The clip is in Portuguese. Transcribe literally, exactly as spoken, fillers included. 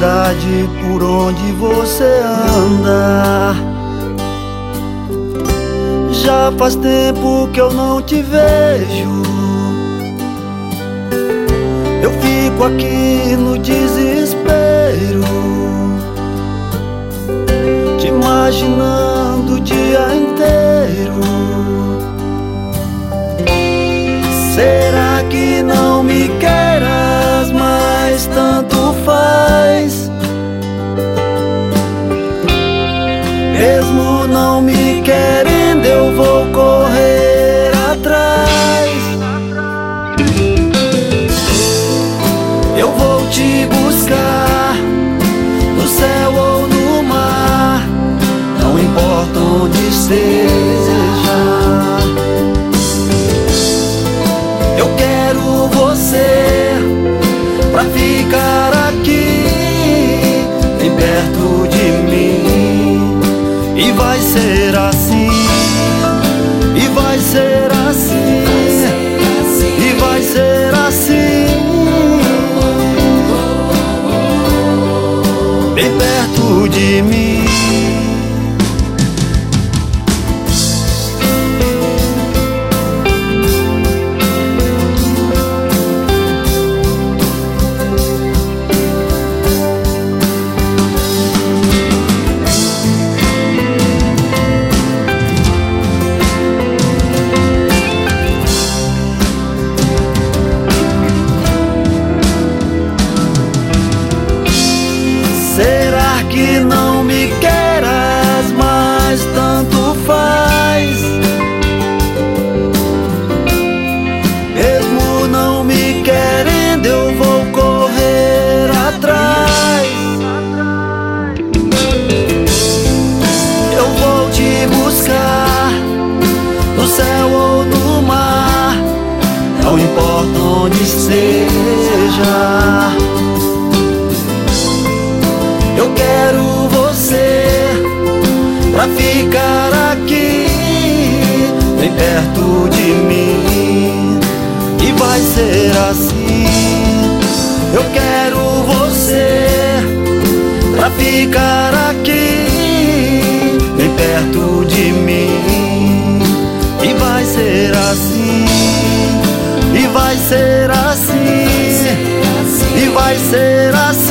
cidade por onde você anda. Já faz tempo que eu não te vejo. Eu fico aqui no desespero, te imaginando o dia inteiro. Será que não me queras, mas tanto faz? Mesmo não me querendo, eu vou correr atrás. Eu vou te buscar, no céu ou no mar, não importa onde esteja. Eu quero você pra ficar aqui, bem perto de mim. E vai ser assim, e vai ser assim, e vai ser assim, bem perto de mim. Será que não me queras, mas tanto faz? Mesmo não me querendo, eu vou correr atrás. Eu vou te buscar, no céu ou no mar, não importa onde seja. Eu quero você pra ficar aqui, bem perto de mim. E vai ser assim. Eu quero você pra ficar aqui, bem perto de mim. E vai ser assim, e vai ser assim, e vai ser assim.